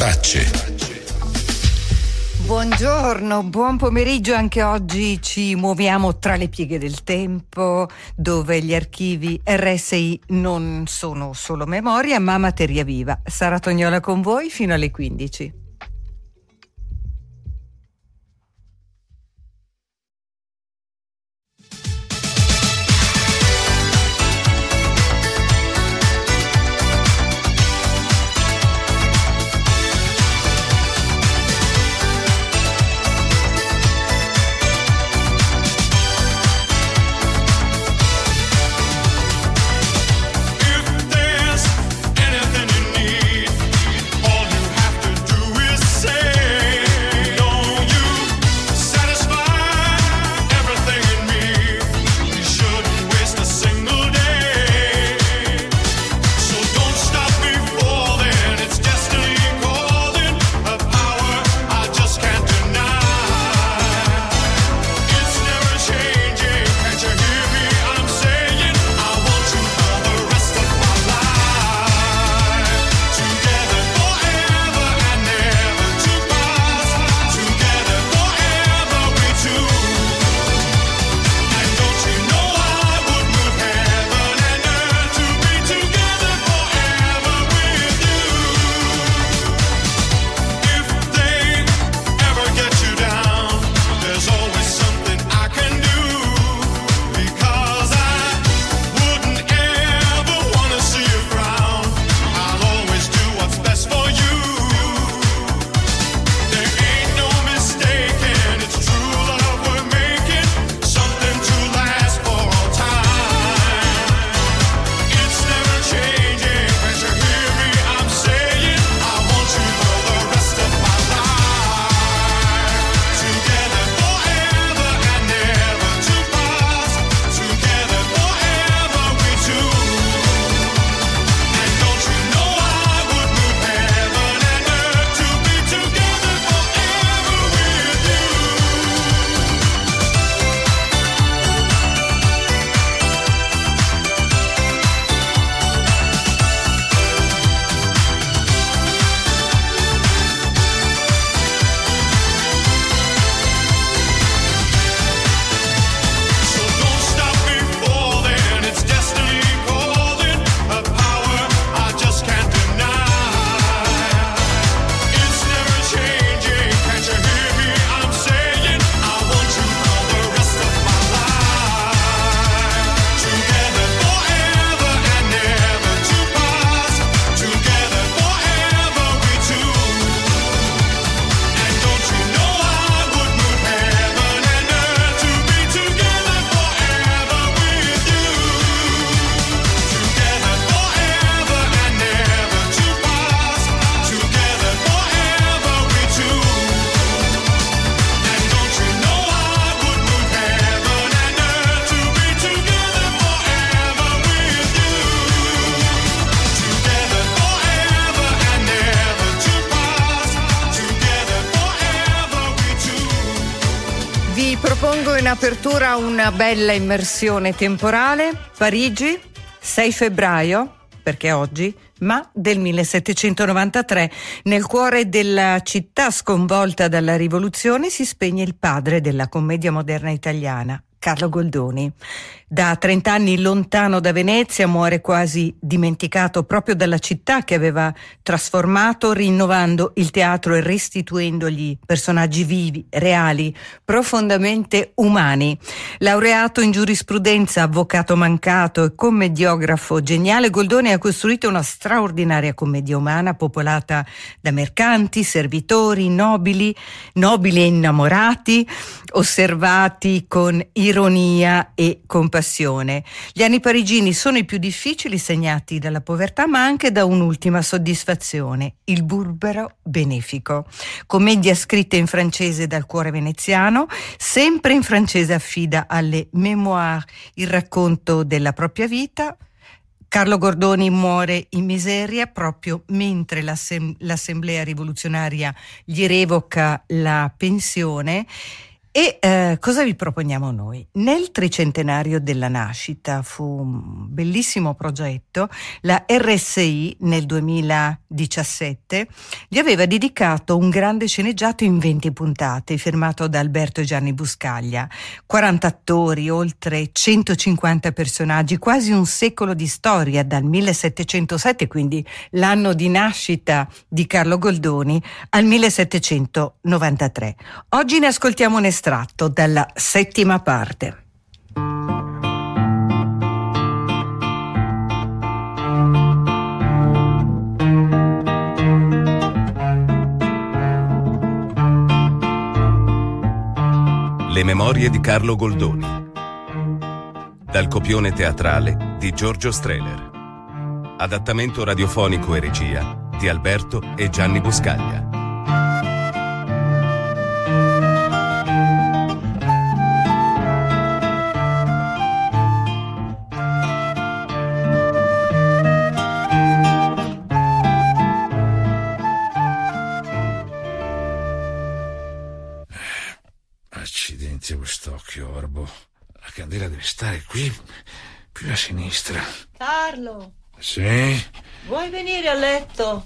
Tracce. Buongiorno, buon pomeriggio. Anche oggi ci muoviamo tra le pieghe del tempo, dove gli archivi RSI non sono solo memoria, ma materia viva. Sara Tognola con voi fino alle 15. In apertura una bella immersione temporale. Parigi, 6 febbraio, perché oggi, ma del 1793, nel cuore della città sconvolta dalla rivoluzione, si spegne il padre della commedia moderna italiana, Carlo Goldoni. Da 30 anni lontano da Venezia, muore quasi dimenticato proprio dalla città che aveva trasformato, rinnovando il teatro e restituendogli personaggi vivi, reali, profondamente umani. Laureato in giurisprudenza, avvocato mancato e commediografo geniale, Goldoni ha costruito una straordinaria commedia umana popolata da mercanti, servitori, nobili e innamorati, osservati con ironia e compassione. Gli anni parigini sono i più difficili, segnati dalla povertà, ma anche da un'ultima soddisfazione: il Burbero benefico. Commedia scritta in francese dal cuore veneziano, sempre in francese affida alle mémoires il racconto della propria vita. Carlo Goldoni muore in miseria proprio mentre l'Assemblea rivoluzionaria gli revoca la pensione E cosa vi proponiamo noi? Nel tricentenario della nascita fu un bellissimo progetto. La RSI nel 2017 gli aveva dedicato un grande sceneggiato in 20 puntate, firmato da Alberto e Gianni Buscaglia. 40 attori, oltre 150 personaggi, quasi un secolo di storia, dal 1707, quindi l'anno di nascita di Carlo Goldoni, al 1793. Oggi ne ascoltiamo un estratto dalla settima parte. Le memorie di Carlo Goldoni, dal copione teatrale di Giorgio Strehler, adattamento radiofonico e regia di Alberto e Gianni Buscaglia. Accidenti a quest'occhio, Orbo. La candela deve stare qui, più a sinistra. Carlo! Sì? Vuoi venire a letto?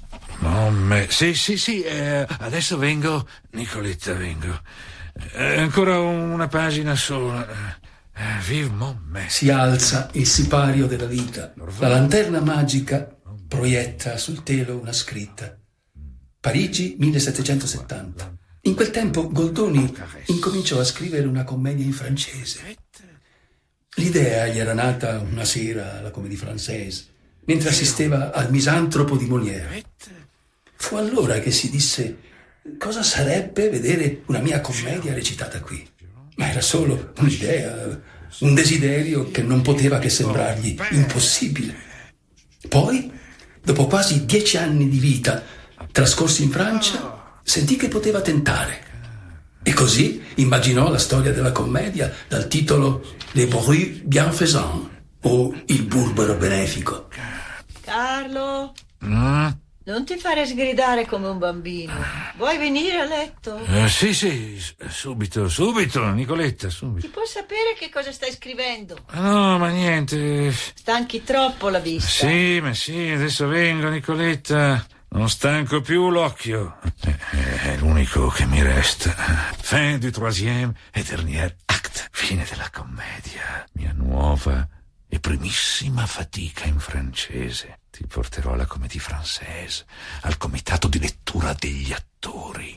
Sì, adesso vengo, Nicoletta, vengo. Ancora una pagina sola. Vivement me. Si alza il sipario della vita. La lanterna magica proietta sul telo una scritta. Parigi, 1770. In quel tempo Goldoni incominciò a scrivere una commedia in francese. L'idea gli era nata una sera alla Comédie Française, mentre assisteva al Misantropo di Molière. Fu allora che si disse: cosa sarebbe vedere una mia commedia recitata qui? Ma era solo un'idea, un desiderio che non poteva che sembrargli impossibile. Poi, dopo quasi 10 anni di vita trascorsi in Francia, sentì che poteva tentare. E così immaginò la storia della commedia dal titolo Les Bourrus Bienfaisants, o Il burbero benefico. Carlo, non ti fare sgridare come un bambino. Vuoi venire a letto? Sì, subito, Nicoletta, subito. Ti può sapere che cosa stai scrivendo? No, ma niente. Stanchi troppo la vista. Sì, adesso vengo, Nicoletta. Non stanco più l'occhio. È l'unico che mi resta. Fin du troisième et dernier acte. Fine della commedia. Mia nuova e primissima fatica in francese. Ti porterò alla Comédie Française, al comitato di lettura degli attori.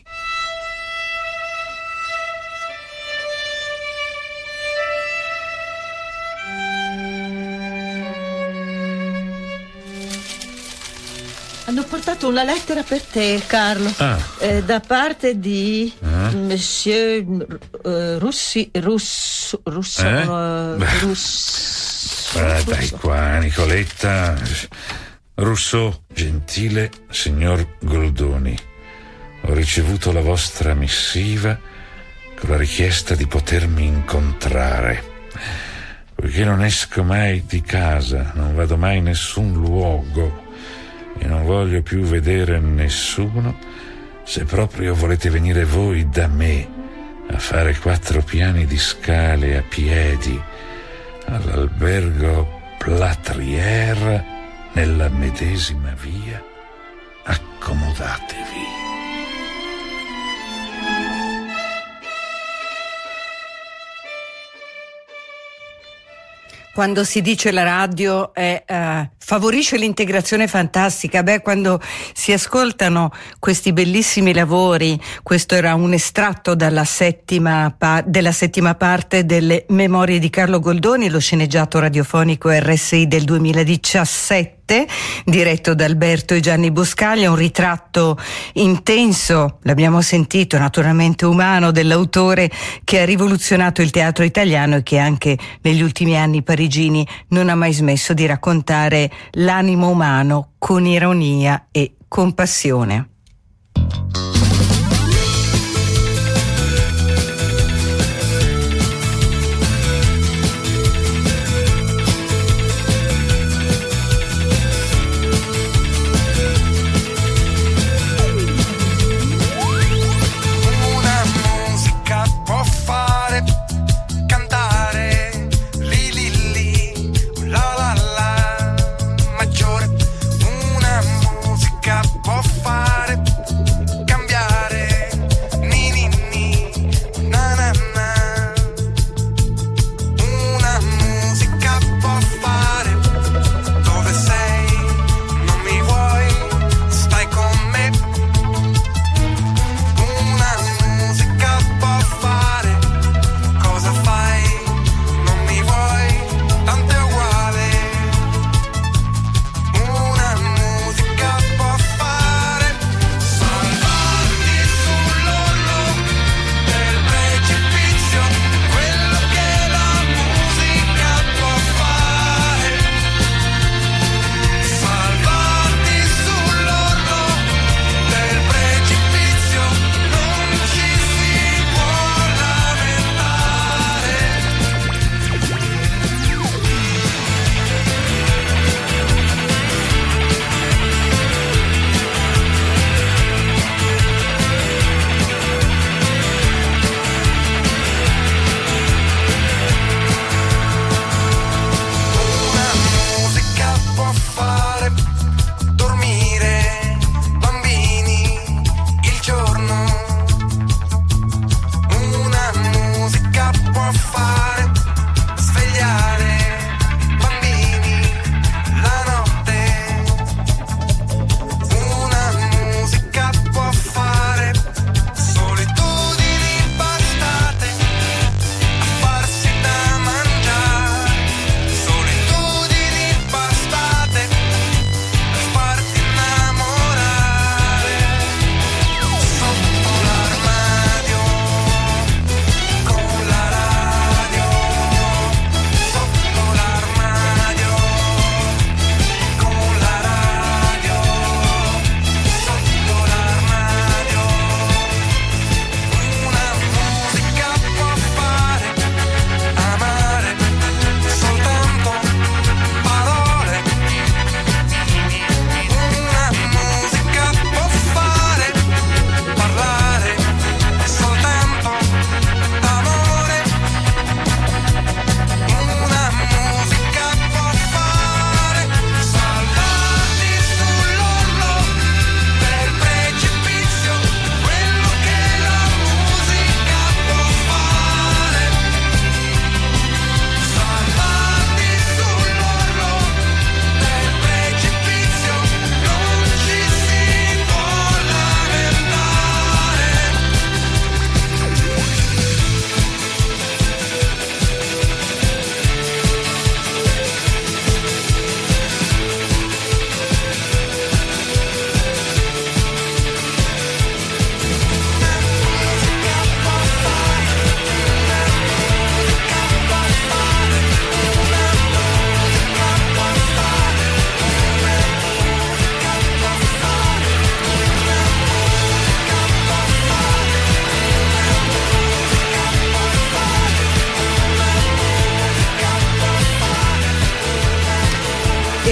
Hanno portato una lettera per te, Carlo. Da parte di Monsieur Russo. Dai qua, Nicoletta. Rousseau, gentile signor Goldoni, ho ricevuto la vostra missiva con la richiesta di potermi incontrare. Poiché non esco mai di casa, non vado mai in nessun luogo e non voglio più vedere nessuno, se proprio volete venire voi da me a fare 4 piani di scale a piedi all'albergo Plâtrière nella medesima via, accomodatevi. Quando si dice la radio favorisce l'integrazione fantastica, quando si ascoltano questi bellissimi lavori, questo era un estratto della settima parte delle Memorie di Carlo Goldoni, lo sceneggiato radiofonico RSI del 2017, diretto da Alberto e Gianni Buscaglia, un ritratto intenso, l'abbiamo sentito, naturalmente umano, dell'autore che ha rivoluzionato il teatro italiano e che anche negli ultimi anni parigini non ha mai smesso di raccontare l'animo umano con ironia e compassione. Una musica può fare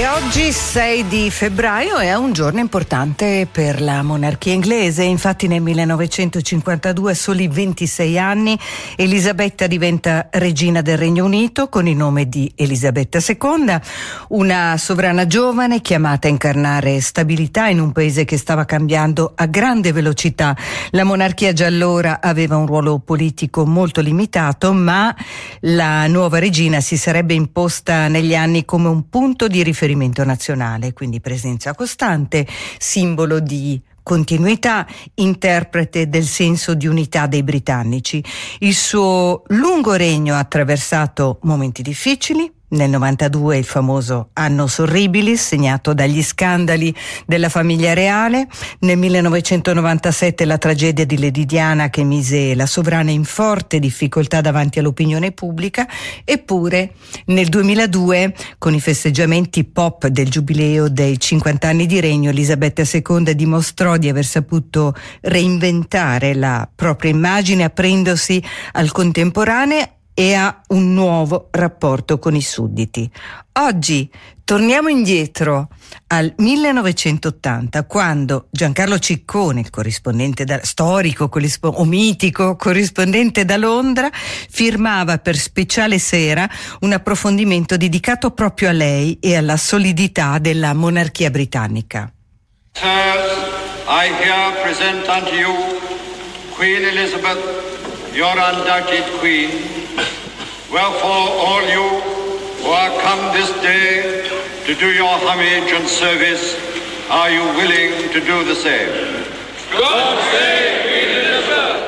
E oggi 6 di febbraio è un giorno importante per la monarchia inglese. Infatti nel 1952, a soli 26 anni, Elisabetta diventa regina del Regno Unito con il nome di Elisabetta II, una sovrana giovane chiamata a incarnare stabilità in un paese che stava cambiando a grande velocità. La monarchia già allora aveva un ruolo politico molto limitato, ma la nuova regina si sarebbe imposta negli anni come un punto di riferimento nazionale, quindi presenza costante, simbolo di continuità, interprete del senso di unità dei britannici. Il suo lungo regno ha attraversato momenti difficili. Nel 92 il famoso Annus Horribilis, segnato dagli scandali della famiglia reale. Nel 1997 la tragedia di Lady Diana, che mise la sovrana in forte difficoltà davanti all'opinione pubblica. Eppure nel 2002, con i festeggiamenti pop del giubileo dei 50 anni di regno, Elisabetta II dimostrò di aver saputo reinventare la propria immagine, aprendosi al contemporaneo e ha un nuovo rapporto con i sudditi. Oggi torniamo indietro al 1980, quando Giancarlo Ciccone, il corrispondente mitico corrispondente da Londra, firmava per Speciale Sera un approfondimento dedicato proprio a lei e alla solidità della monarchia britannica. Sirs, I here present unto you Queen Elizabeth, your undoubted queen. Wherefore all you who are come this day to do your homage and service, are you willing to do the same? God save Queen Elizabeth!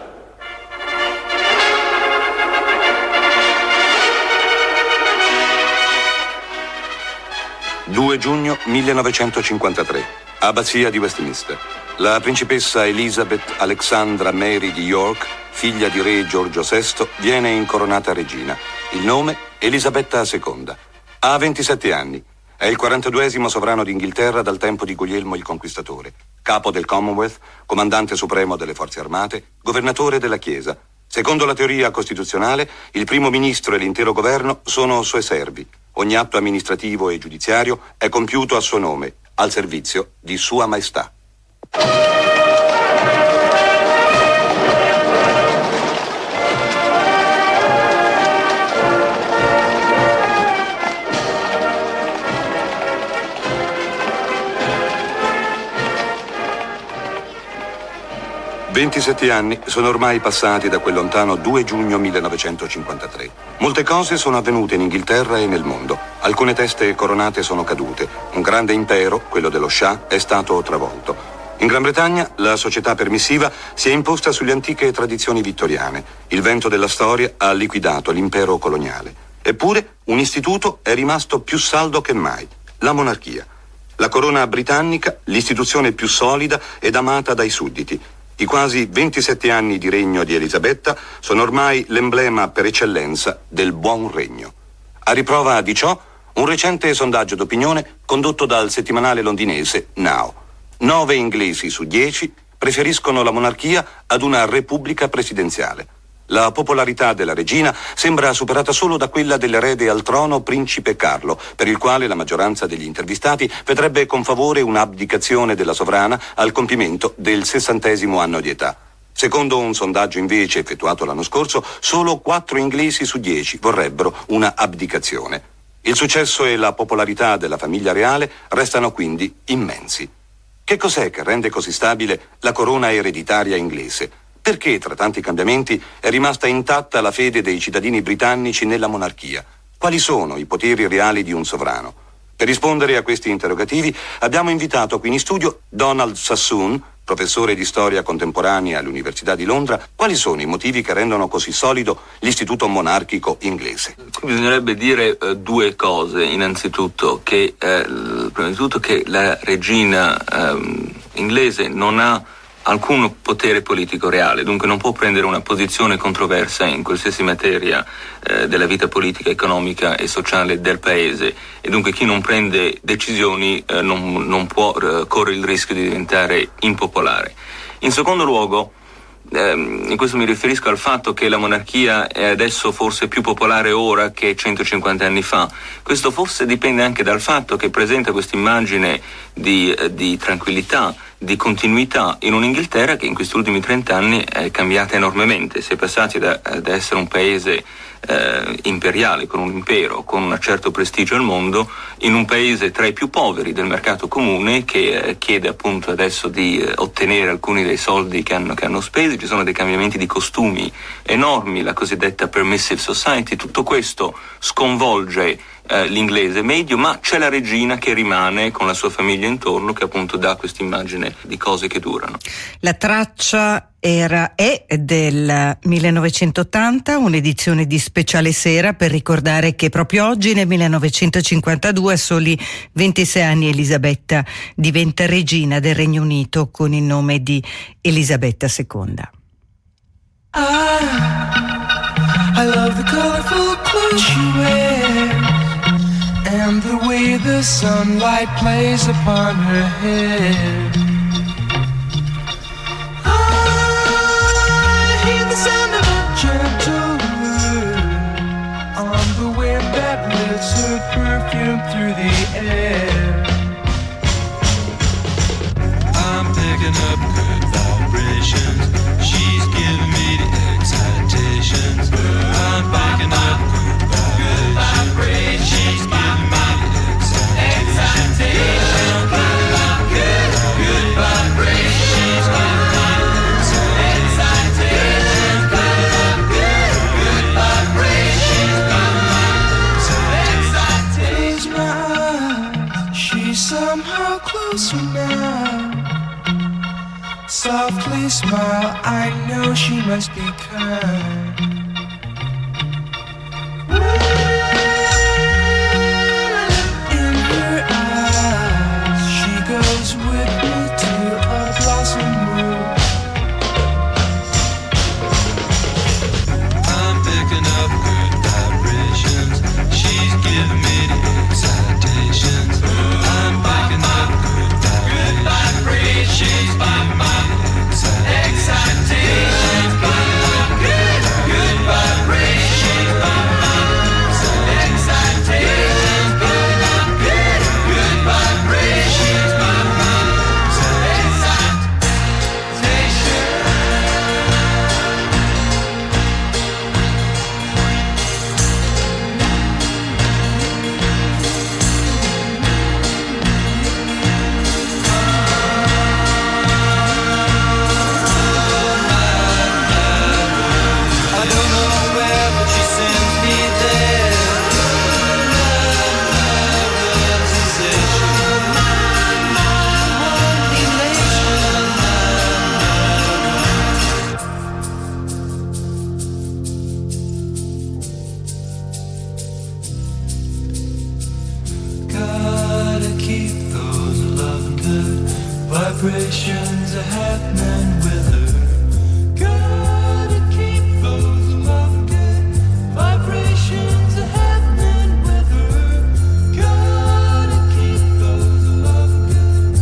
2 giugno 1953, Abbazia di Westminster. La principessa Elizabeth Alexandra Mary di York, figlia di re Giorgio VI, viene incoronata regina. Il nome? Elisabetta II. Ha 27 anni. È il 42esimo sovrano d'Inghilterra dal tempo di Guglielmo il Conquistatore. Capo del Commonwealth, comandante supremo delle forze armate, governatore della Chiesa. Secondo la teoria costituzionale, il primo ministro e l'intero governo sono suoi servi. Ogni atto amministrativo e giudiziario è compiuto a suo nome, al servizio di Sua Maestà. «27 anni sono ormai passati da quel lontano 2 giugno 1953. Molte cose sono avvenute in Inghilterra e nel mondo. Alcune teste coronate sono cadute. Un grande impero, quello dello Shah, è stato travolto. In Gran Bretagna la società permissiva si è imposta sulle antiche tradizioni vittoriane. Il vento della storia ha liquidato l'impero coloniale. Eppure un istituto è rimasto più saldo che mai: la monarchia. La corona britannica, l'istituzione più solida ed amata dai sudditi. I quasi 27 anni di regno di Elisabetta sono ormai l'emblema per eccellenza del buon regno. A riprova di ciò, un recente sondaggio d'opinione condotto dal settimanale londinese Now. 9 inglesi su 10 preferiscono la monarchia ad una repubblica presidenziale. La popolarità della regina sembra superata solo da quella dell'erede al trono principe Carlo, per il quale la maggioranza degli intervistati vedrebbe con favore un'abdicazione della sovrana al compimento del 60° anno di età. Secondo un sondaggio invece effettuato l'anno scorso, solo 4 inglesi su 10 vorrebbero una abdicazione. Il successo e la popolarità della famiglia reale restano quindi immensi. Che cos'è che rende così stabile la corona ereditaria inglese? Perché, tra tanti cambiamenti, è rimasta intatta la fede dei cittadini britannici nella monarchia? Quali sono i poteri reali di un sovrano? Per rispondere a questi interrogativi abbiamo invitato qui in studio Donald Sassoon, professore di storia contemporanea all'Università di Londra. Quali sono i motivi che rendono così solido l'istituto monarchico inglese? Bisognerebbe dire 2 cose. Innanzitutto che, prima di tutto, che la regina inglese non ha alcun potere politico reale, dunque non può prendere una posizione controversa in qualsiasi materia della vita politica, economica e sociale del paese, e dunque chi non prende decisioni non può correre il rischio di diventare impopolare. In secondo luogo, in questo mi riferisco al fatto che la monarchia è adesso forse più popolare ora che 150 anni fa. Questo forse dipende anche dal fatto che presenta questa immagine di tranquillità, di continuità in un'Inghilterra che in questi ultimi 30 anni è cambiata enormemente. Si è passati da essere un paese imperiale, con un impero, con un certo prestigio al mondo, in un paese tra i più poveri del mercato comune che chiede appunto adesso di ottenere alcuni dei soldi che hanno speso. Ci sono dei cambiamenti di costumi enormi, la cosiddetta permissive society. Tutto questo sconvolge l'inglese medio, ma c'è la regina che rimane con la sua famiglia intorno, che appunto dà questa immagine di cose che durano. La traccia è del 1980, un'edizione di Speciale Sera per ricordare che proprio oggi nel 1952, a soli 26 anni, Elisabetta diventa regina del Regno Unito con il nome di Elisabetta II. I love the colorful clothes she wears and the way the sunlight plays upon her hair. I hear the sound of a gentle wind on the wind that lifts her perfume through the air. I'm picking up good vibrations. She's giving me the excitations. I'm picking up good vibrations. She's giving me the excitations. Good vibrations. She's giving me the excitations. Good vibrations. Close my eyes. She's somehow closer now. Softly smile, I know she must be kind. In her eyes, she goes with me to a blossom room. I'm picking up good vibrations. She's giving me the excitations. I'm picking up good vibrations. She's giving me excitations, good vibrations, excitations, good vibrations, vibrations are happening with her. Gotta keep those love good vibrations are happening with her. Gotta keep those love good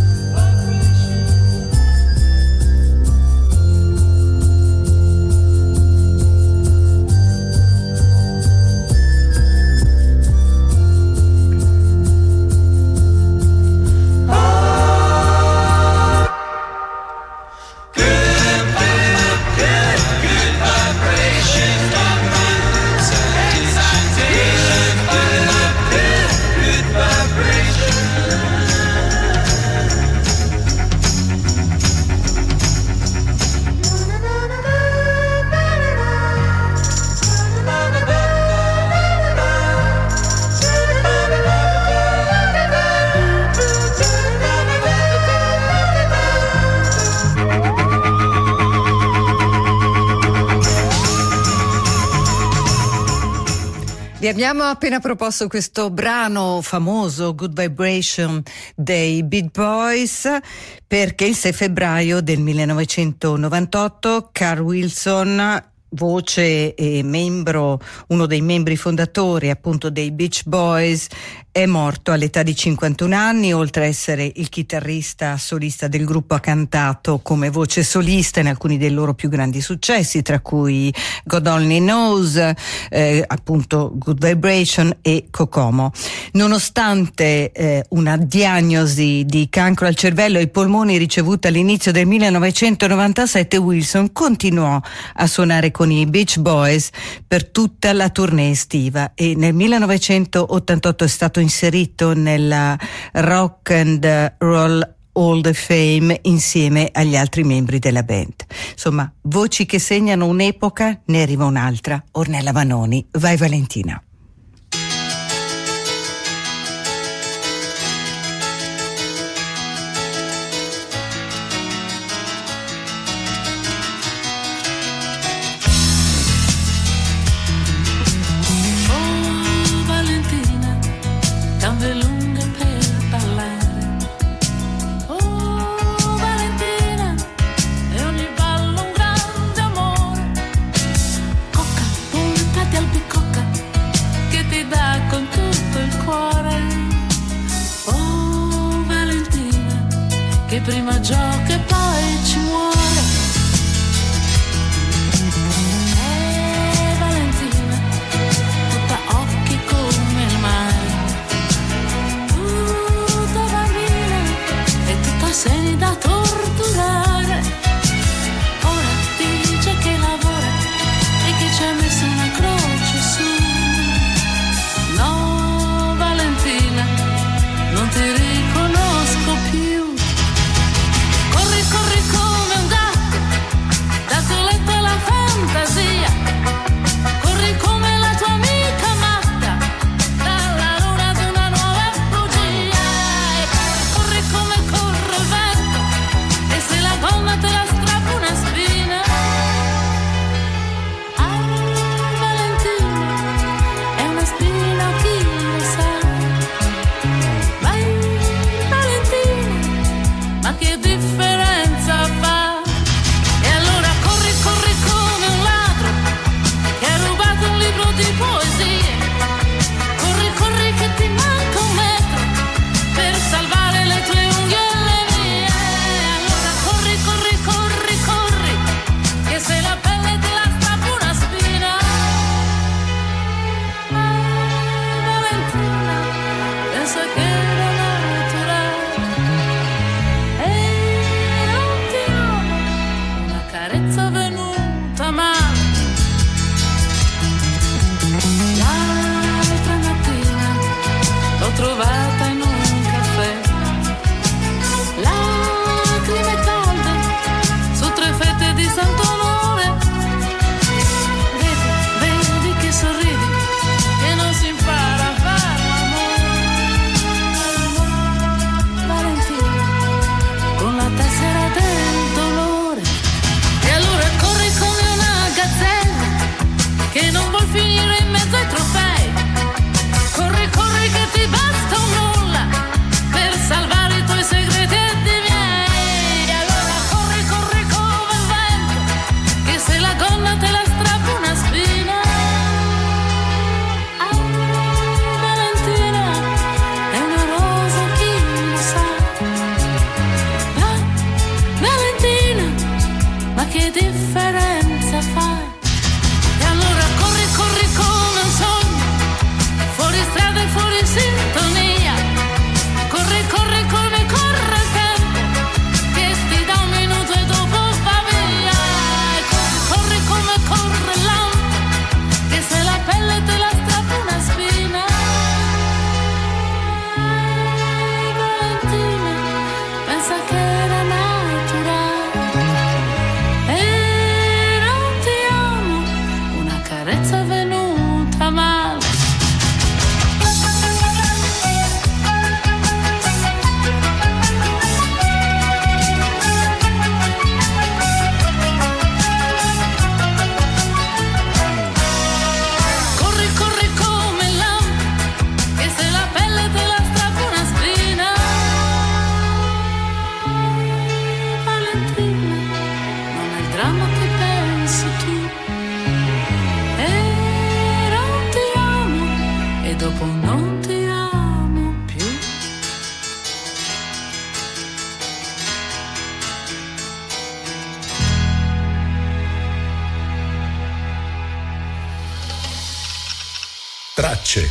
Vi abbiamo appena proposto questo brano famoso, Good Vibration, dei Beach Boys, perché il 6 febbraio del 1998 Carl Wilson voce e membro, uno dei membri fondatori appunto dei Beach Boys, è morto all'età di 51 anni. Oltre a essere il chitarrista solista del gruppo, ha cantato come voce solista in alcuni dei loro più grandi successi, tra cui God Only Knows, appunto Good Vibration e Kokomo. Nonostante una diagnosi di cancro al cervello e ai polmoni ricevuta all'inizio del 1997, Wilson continuò a suonare con i Beach Boys per tutta la tournée estiva e nel 1988 è stato inserito nella Rock and Roll Hall of Fame insieme agli altri membri della band. Insomma, voci che segnano un'epoca, ne arriva un'altra. Ornella Vanoni, vai Valentina. Prima gioca e poi ci muore. Valentina, tutta occhi come il mare, tutta bambina e tutta seni da torturare. Ora dice che lavora e che ci ha messo una croce su. No, Valentina, non ti riconosco più. Corri come non ti amo più. Tracce.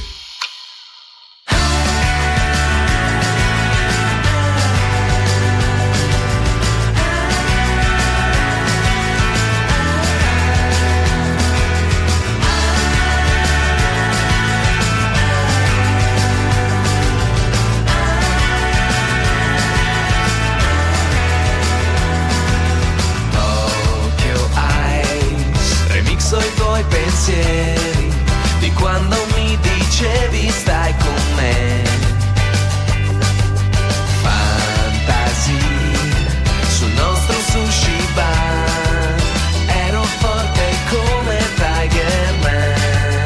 Pensieri di quando mi dicevi stai con me, fantasie sul nostro sushi bar, ero forte come Tiger Man.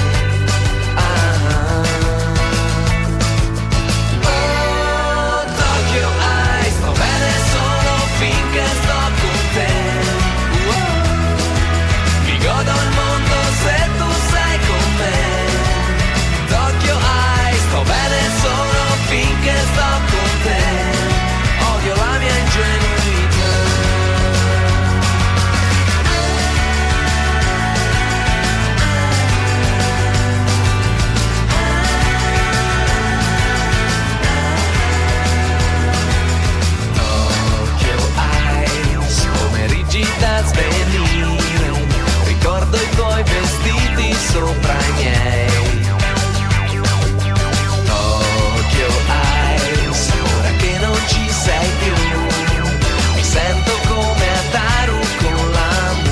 Oh, Tokyo Eyes, sto bene solo finché sto con te. Mi godo il mondo se tu sei con me. Tokyo Eyes, sto bene solo finché sto con te. Odio la mia ingenuità. Tokyo Eyes, pomeriggi da svenire, ricordo i tuoi vestiti sopra i miei. Tokyo Eyes, ora che non ci sei più, mi sento come Ataru con la Mu.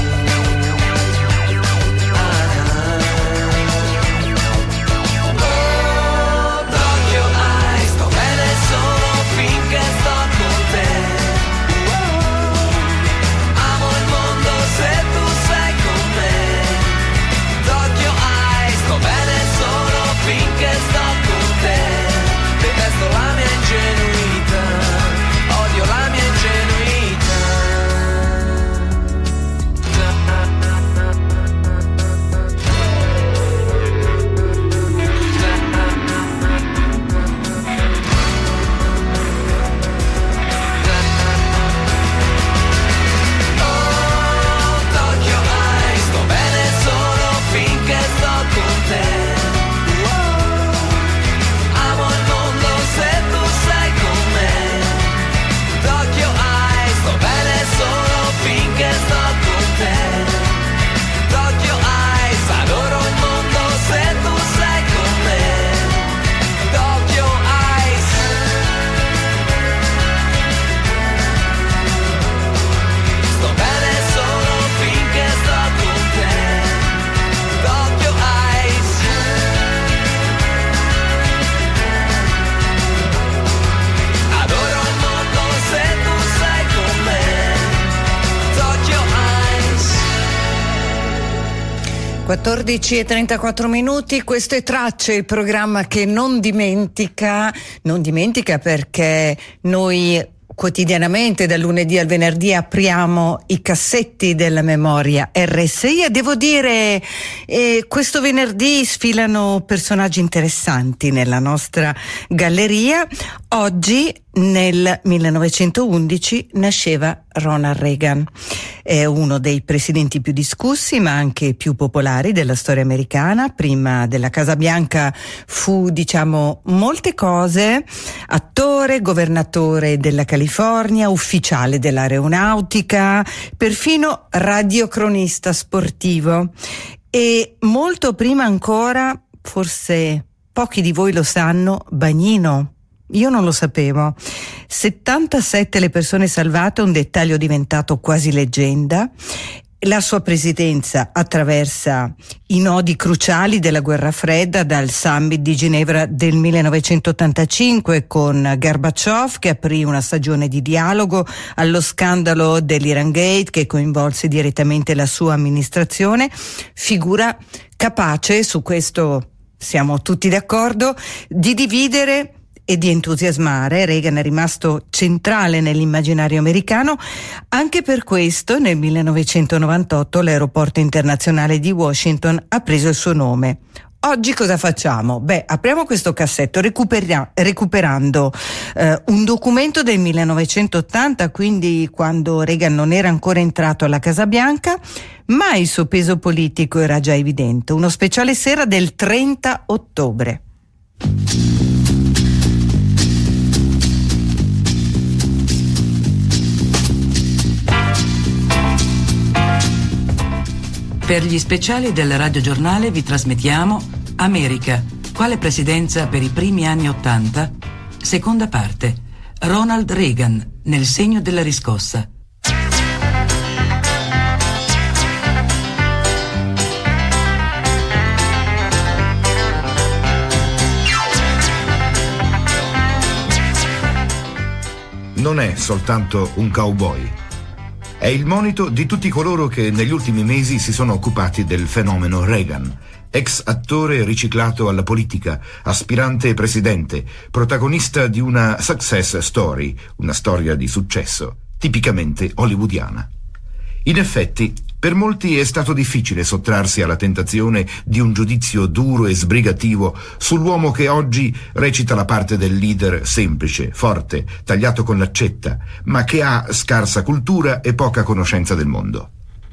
Oh, Tokyo Eyes, sto bene solo finché sto con te. Amo il mondo se tu sei con me. Tokyo Eyes, sto bene solo finché sto con te. Detesto la mia ingenuità, odio la mia ingenuità. Oh, Tokyo Eyes, sto bene solo finché sto con te. Amo il mondo se tu sei con me. Tokyo Eyes, sto bene solo finché sto con te. Tokyo Eyes, adoro il mondo se tu sei con me. Tokyo Eyes. Sto bene solo finché sto con te. Tokyo Eyes. Adoro il mondo se tu sei con me. Tokyo Eyes. 14:34 minuti, questo è Tracce, il programma che non dimentica perché noi quotidianamente dal lunedì al venerdì apriamo i cassetti della memoria RSI e devo dire questo venerdì sfilano personaggi interessanti nella nostra galleria. Oggi nel 1911 nasceva Ronald Reagan, è uno dei presidenti più discussi ma anche più popolari della storia americana. Prima della Casa Bianca fu, diciamo, molte cose: attore, governatore della California, ufficiale dell'aeronautica, perfino radiocronista sportivo. E molto prima ancora, forse pochi di voi lo sanno, bagnino. Io non lo sapevo. 77 le persone salvate, un dettaglio diventato quasi leggenda. La sua presidenza attraversa i nodi cruciali della guerra fredda, dal summit di Ginevra del 1985 con Gorbaciov che aprì una stagione di dialogo, allo scandalo dell'Iran Gate che coinvolse direttamente la sua amministrazione. Figura capace, su questo siamo tutti d'accordo, di dividere e di entusiasmare. Reagan è rimasto centrale nell'immaginario americano. Anche per questo nel 1998 l'aeroporto internazionale di Washington ha preso il suo nome. Oggi cosa facciamo? Beh, apriamo questo cassetto recuperando un documento del 1980, quindi quando Reagan non era ancora entrato alla Casa Bianca, ma il suo peso politico era già evidente. Uno speciale sera del 30 ottobre. Per gli speciali del radiogiornale vi trasmettiamo America, quale presidenza per i primi anni '80? Seconda parte, Ronald Reagan, nel segno della riscossa. Non è soltanto un cowboy. È il monito di tutti coloro che negli ultimi mesi si sono occupati del fenomeno Reagan, ex attore riciclato alla politica, aspirante presidente, protagonista di una success story, una storia di successo, tipicamente hollywoodiana. In effetti, per molti è stato difficile sottrarsi alla tentazione di un giudizio duro e sbrigativo sull'uomo che oggi recita la parte del leader semplice, forte, tagliato con l'accetta, ma che ha scarsa cultura e poca conoscenza del mondo.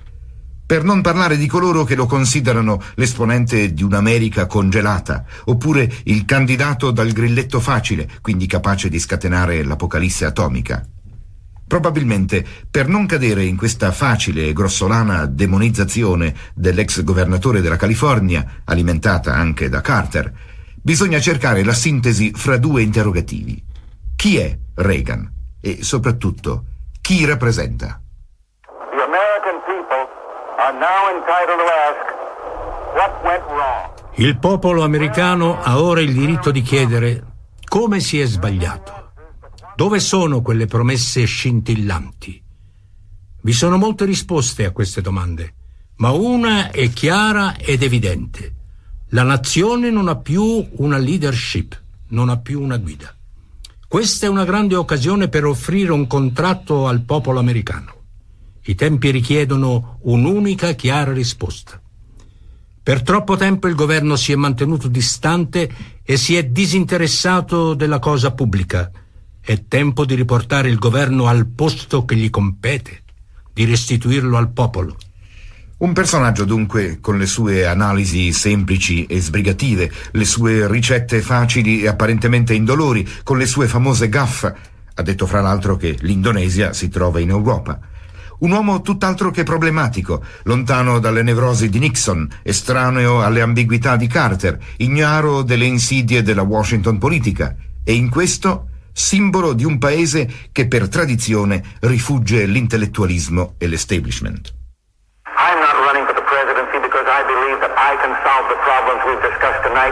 Per non parlare di coloro che lo considerano l'esponente di un'America congelata, oppure il candidato dal grilletto facile, quindi capace di scatenare l'apocalisse atomica. Probabilmente, per non cadere in questa facile e grossolana demonizzazione dell'ex governatore della California, alimentata anche da Carter, bisogna cercare la sintesi fra due interrogativi. Chi è Reagan? E soprattutto, chi rappresenta? The American people are now entitled to ask what went wrong. Il popolo americano ha ora il diritto di chiedere come si è sbagliato. Dove sono quelle promesse scintillanti? Vi sono molte risposte a queste domande, ma una è chiara ed evidente. La nazione non ha più una leadership, non ha più una guida. Questa è una grande occasione per offrire un contratto al popolo americano. I tempi richiedono un'unica chiara risposta. Per troppo tempo il governo si è mantenuto distante e si è disinteressato della cosa pubblica. È tempo di riportare il governo al posto che gli compete, di restituirlo al popolo. Un personaggio dunque con le sue analisi semplici e sbrigative, le sue ricette facili e apparentemente indolori, con le sue famose gaffe. Ha detto fra l'altro che l'Indonesia si trova in Europa. Un uomo tutt'altro che problematico, lontano dalle nevrosi di Nixon, estraneo alle ambiguità di Carter, ignaro delle insidie della Washington politica, e in questo simbolo di un paese che per tradizione rifugge l'intellettualismo e l'establishment. I'm not running for the presidency because I believe that I can solve the problems we've discussed tonight.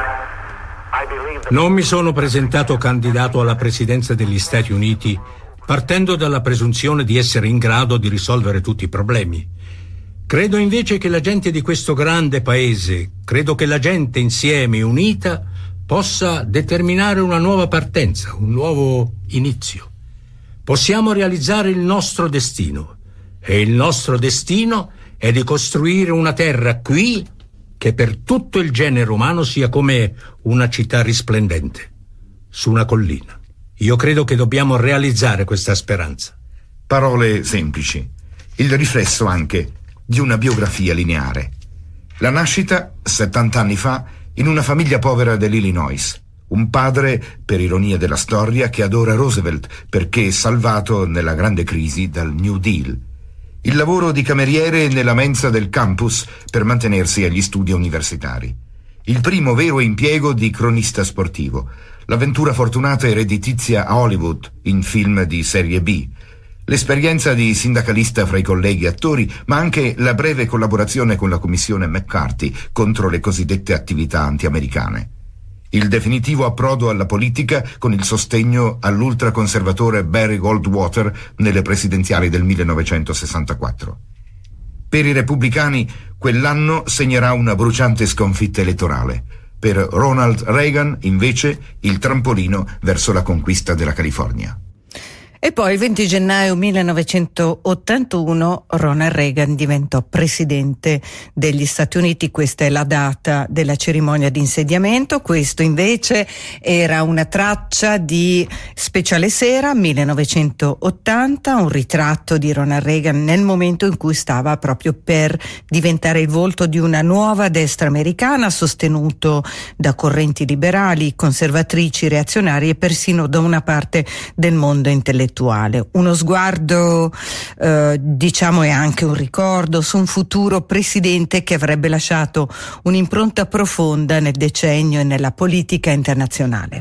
Non mi sono presentato candidato alla presidenza degli Stati Uniti partendo dalla presunzione di essere in grado di risolvere tutti i problemi. Credo invece che la gente di questo grande paese, credo che la gente insieme, unita, possa determinare una nuova partenza, un nuovo inizio. Possiamo realizzare il nostro destino, e il nostro destino è di costruire una terra qui che per tutto il genere umano sia come una città risplendente, su una collina. Io credo che dobbiamo realizzare questa speranza. Parole semplici, il riflesso anche di una biografia lineare. La nascita, 70 anni fa, in una famiglia povera dell'Illinois. Un padre, per ironia della storia, che adora Roosevelt perché salvato nella grande crisi dal New Deal. Il lavoro di cameriere nella mensa del campus per mantenersi agli studi universitari. Il primo vero impiego di cronista sportivo. L'avventura fortunata e redditizia a Hollywood in film di serie B. L'esperienza di sindacalista fra i colleghi attori, ma anche la breve collaborazione con la commissione McCarthy contro le cosiddette attività anti-americane. Il definitivo approdo alla politica con il sostegno all'ultraconservatore Barry Goldwater nelle presidenziali del 1964. Per i repubblicani quell'anno segnerà una bruciante sconfitta elettorale. Per Ronald Reagan, invece, il trampolino verso la conquista della California. E poi il 20 gennaio 1981 Ronald Reagan diventò presidente degli Stati Uniti. Questa è la data della cerimonia di insediamento. Questo invece era una traccia di Speciale Sera 1980, un ritratto di Ronald Reagan nel momento in cui stava proprio per diventare il volto di una nuova destra americana, sostenuto da correnti liberali, conservatrici, reazionarie e persino da una parte del mondo intellettuale. Uno sguardo, diciamo, e anche un ricordo su un futuro presidente che avrebbe lasciato un'impronta profonda nel decennio e nella politica internazionale.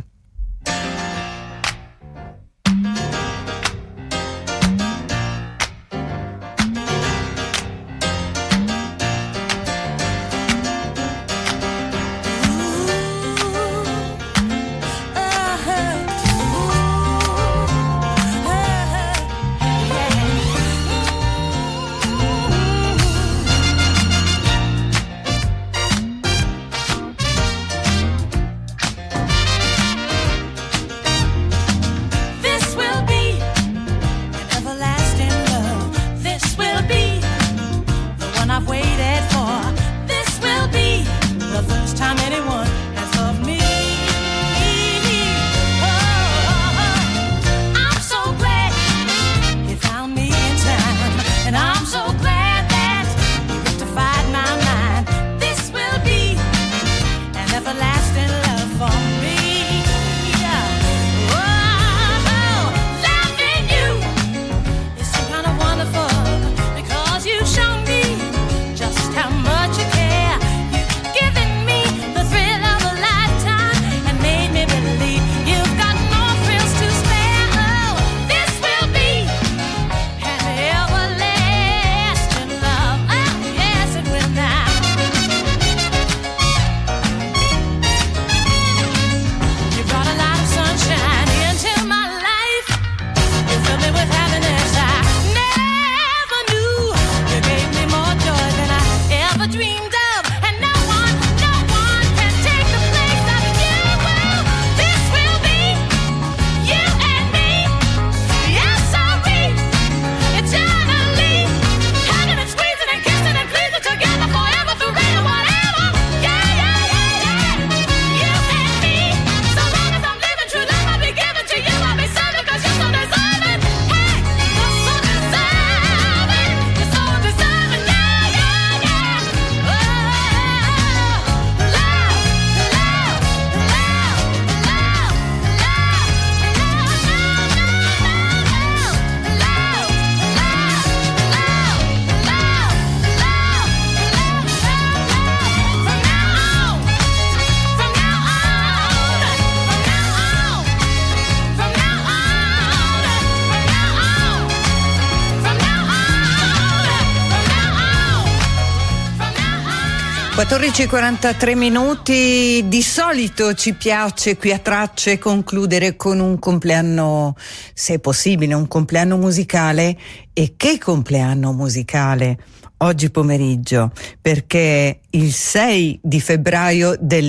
(14:43). Di solito ci piace qui a Tracce concludere con un compleanno, se è possibile, un compleanno musicale. E che compleanno musicale oggi pomeriggio, perché il 6 di febbraio del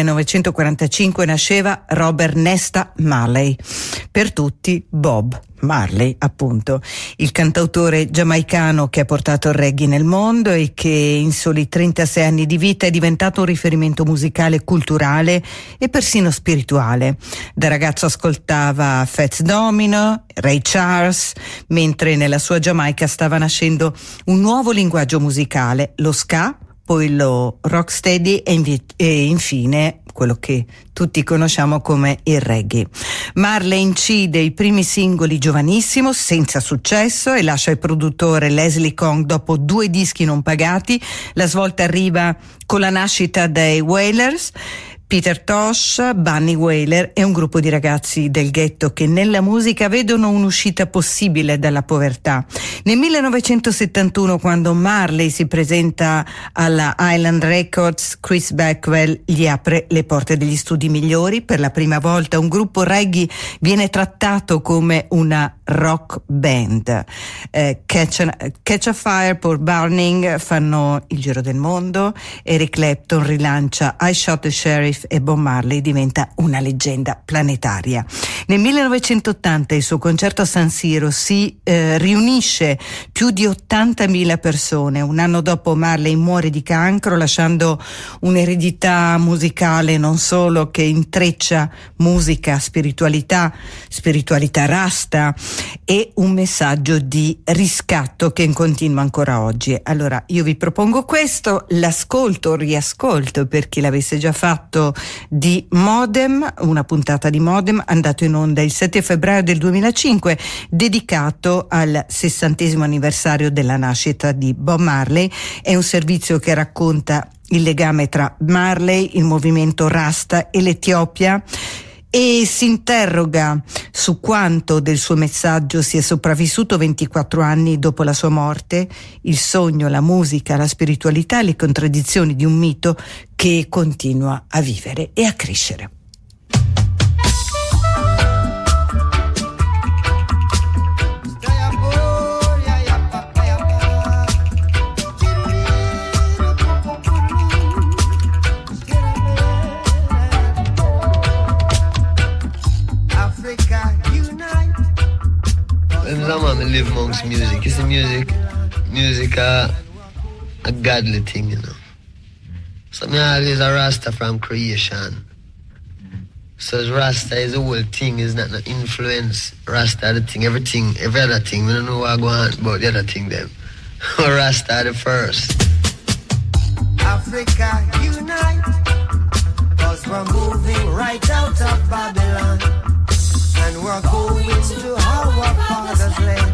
1945 nasceva Robert Nesta Marley, per tutti Bob Marley, appunto, il cantautore giamaicano che ha portato il reggae nel mondo e che in soli 36 anni di vita è diventato un riferimento musicale, culturale e persino spirituale. Da ragazzo ascoltava Fats Domino, Ray Charles, mentre nella sua Giamaica stava nascendo un nuovo linguaggio musicale, lo ska, poi lo rocksteady e infine quello che tutti conosciamo come il reggae. Marley incide i primi singoli giovanissimo, senza successo, e lascia il produttore Leslie Kong dopo 2 dischi non pagati. La svolta arriva con la nascita dei Wailers, Peter Tosh, Bunny Wailer e un gruppo di ragazzi del ghetto che nella musica vedono un'uscita possibile dalla povertà. Nel 1971, quando Marley si presenta alla Island Records, Chris Blackwell gli apre le porte degli studi migliori. Per la prima volta un gruppo reggae viene trattato come una rock band. Catch a Fire, Paul Burning fanno il giro del mondo, Eric Clapton rilancia I Shot the Sheriff e Bob Marley diventa una leggenda planetaria. Nel 1980 il suo concerto a San Siro si riunisce più di 80.000 persone. Un anno dopo Marley muore di cancro, lasciando un'eredità musicale non solo che intreccia musica, spiritualità rasta e un messaggio di riscatto che continua ancora oggi. Allora io vi propongo questo, l'ascolto o riascolto per chi l'avesse già fatto di Modem, una puntata di Modem andato in onda il 7 febbraio del 2005, dedicato al 60° anniversario della nascita di Bob Marley. È un servizio che racconta il legame tra Marley, il movimento Rasta e l'Etiopia, e si interroga su quanto del suo messaggio sia sopravvissuto 24 anni dopo la sua morte, il sogno, la musica, la spiritualità e le contraddizioni di un mito che continua a vivere e a crescere. I live amongst music. It's a music a godly thing, you know. So me always a Rasta from creation. So Rasta is the whole thing, is not no influence. Rasta the thing, everything, every other thing. We don't know what I go on about the other thing them. Rasta the first. Africa unite, 'cause we're moving right out of Babylon, and we're going to our father's land.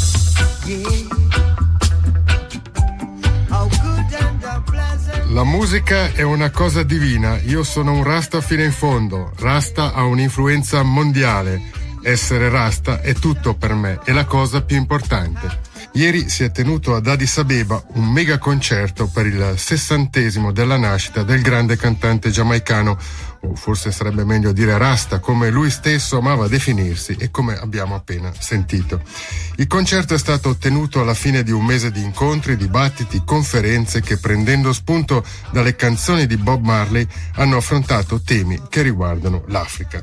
La musica è una cosa divina. Io sono un Rasta fino in fondo. Rasta ha un'influenza mondiale. Essere Rasta è tutto per me, è la cosa più importante. Ieri si è tenuto ad Addis Abeba un mega concerto per il 60° della nascita del grande cantante giamaicano, o forse sarebbe meglio dire Rasta, come lui stesso amava definirsi e come abbiamo appena sentito. Il concerto è stato tenuto alla fine di un mese di incontri, dibattiti, conferenze che, prendendo spunto dalle canzoni di Bob Marley, hanno affrontato temi che riguardano l'Africa.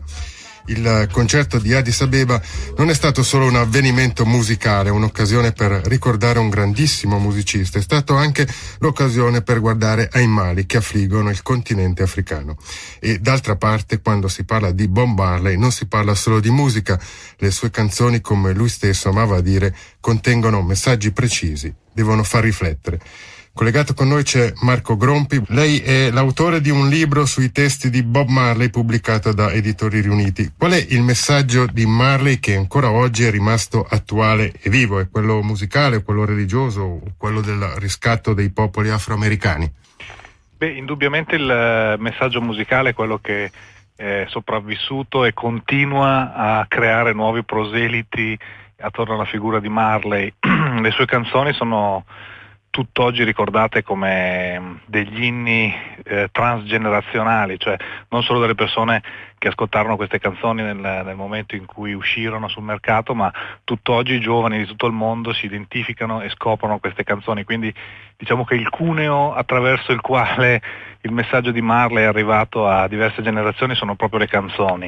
Il concerto di Addis Abeba non è stato solo un avvenimento musicale, un'occasione per ricordare un grandissimo musicista, è stato anche l'occasione per guardare ai mali che affliggono il continente africano. E d'altra parte, quando si parla di Bob Marley non si parla solo di musica, le sue canzoni, come lui stesso amava dire, contengono messaggi precisi, devono far riflettere. Collegato con noi c'è Marco Grompi, lei è l'autore di un libro sui testi di Bob Marley pubblicato da Editori Riuniti. Qual è il messaggio di Marley che ancora oggi è rimasto attuale e vivo? È quello musicale, quello religioso o quello del riscatto dei popoli afroamericani? Indubbiamente il messaggio musicale è quello che è sopravvissuto e continua a creare nuovi proseliti attorno alla figura di Marley. Le sue canzoni sono tutt'oggi ricordate come degli inni transgenerazionali, cioè non solo delle persone che ascoltarono queste canzoni nel momento in cui uscirono sul mercato, ma tutt'oggi i giovani di tutto il mondo si identificano e scoprono queste canzoni, quindi diciamo che il cuneo attraverso il quale il messaggio di Marley è arrivato a diverse generazioni sono proprio le canzoni.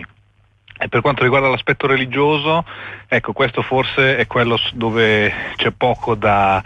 E per quanto riguarda l'aspetto religioso, ecco, questo forse è quello dove c'è poco da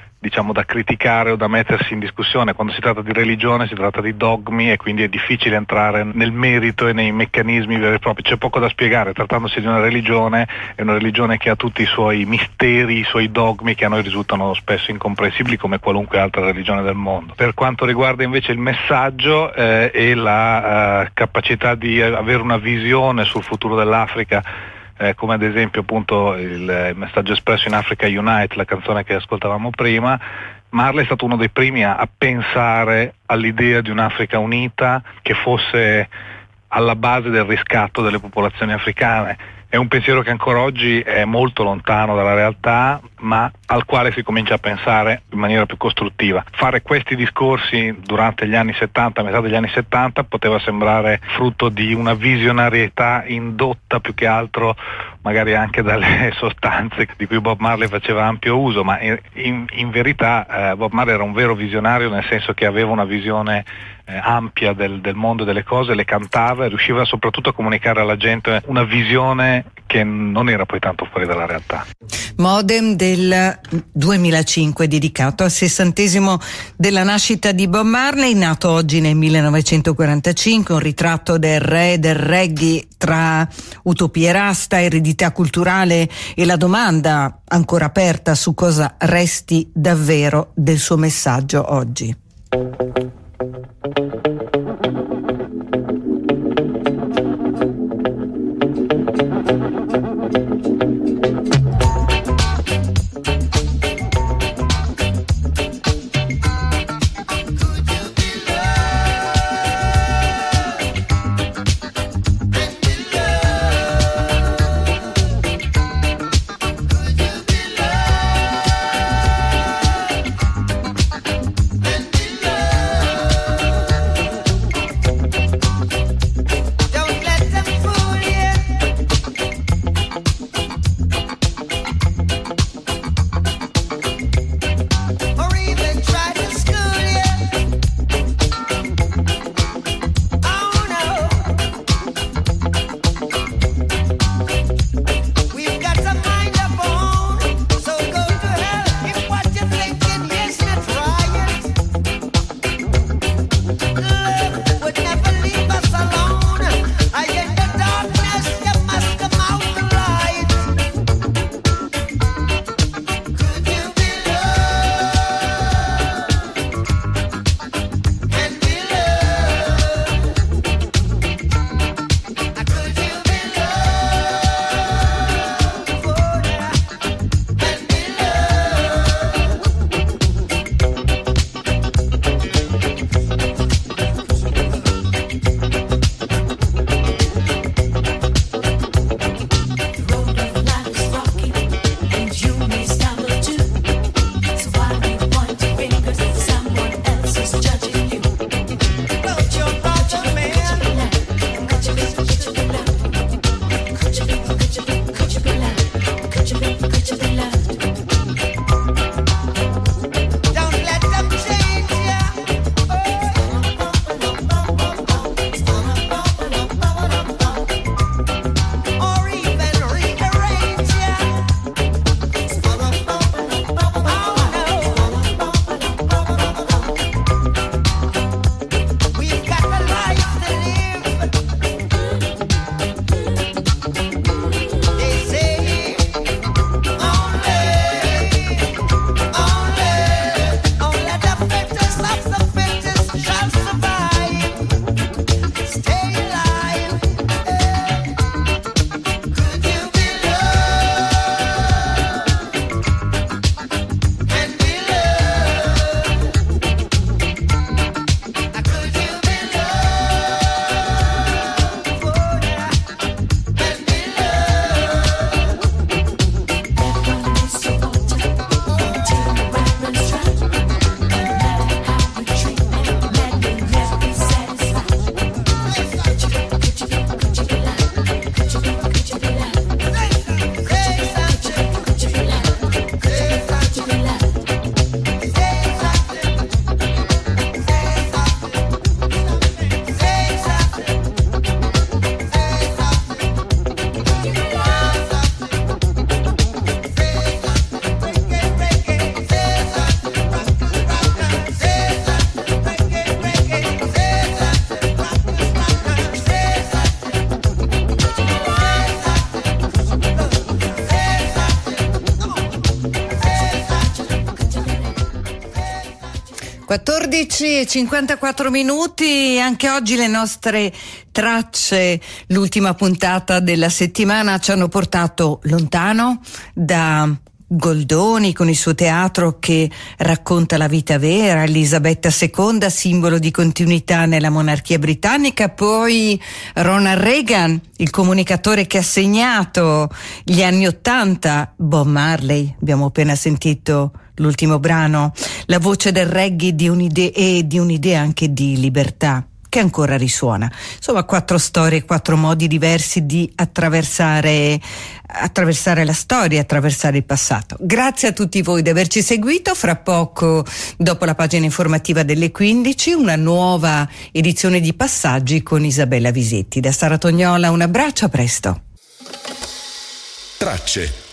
criticare o da mettersi in discussione. Quando si tratta di religione si tratta di dogmi e quindi è difficile entrare nel merito e nei meccanismi veri e propri, c'è poco da spiegare. Trattandosi di una religione, è una religione che ha tutti i suoi misteri, i suoi dogmi che a noi risultano spesso incomprensibili come qualunque altra religione del mondo. Per quanto riguarda invece il messaggio e la capacità di avere una visione sul futuro dell'Africa, come ad esempio appunto il messaggio espresso in Africa Unite, la canzone che ascoltavamo prima, Marley è stato uno dei primi a pensare all'idea di un'Africa unita che fosse alla base del riscatto delle popolazioni africane. è un pensiero che ancora oggi è molto lontano dalla realtà, ma al quale si comincia a pensare in maniera più costruttiva. Fare questi discorsi durante gli anni 70, metà degli anni 70, poteva sembrare frutto di una visionarietà indotta più che altro magari anche dalle sostanze di cui Bob Marley faceva ampio uso, ma in verità Bob Marley era un vero visionario, nel senso che aveva una visione ampia del mondo delle cose, le cantava e riusciva soprattutto a comunicare alla gente una visione che non era poi tanto fuori dalla realtà. Modem del 2005 dedicato al 60° della nascita di Bob Marley, nato oggi nel 1945, un ritratto del re del reggae tra utopia e rasta, eredità culturale e la domanda ancora aperta su cosa resti davvero del suo messaggio oggi. e 54 minuti, anche oggi le nostre tracce, l'ultima puntata della settimana, ci hanno portato lontano da Goldoni con il suo teatro che racconta la vita vera, Elisabetta II, simbolo di continuità nella monarchia britannica, poi Ronald Reagan, il comunicatore che ha segnato gli anni '80, Bob Marley, abbiamo appena sentito l'ultimo brano, la voce del reggae di un'idea anche di libertà che ancora risuona. Insomma, 4 storie, 4 modi diversi di attraversare la storia, attraversare il passato. Grazie a tutti voi di averci seguito. Fra poco, dopo la pagina informativa delle 15, una nuova edizione di Passaggi con Isabella Visetti. Da Sara Tognola un abbraccio, a presto. Tracce.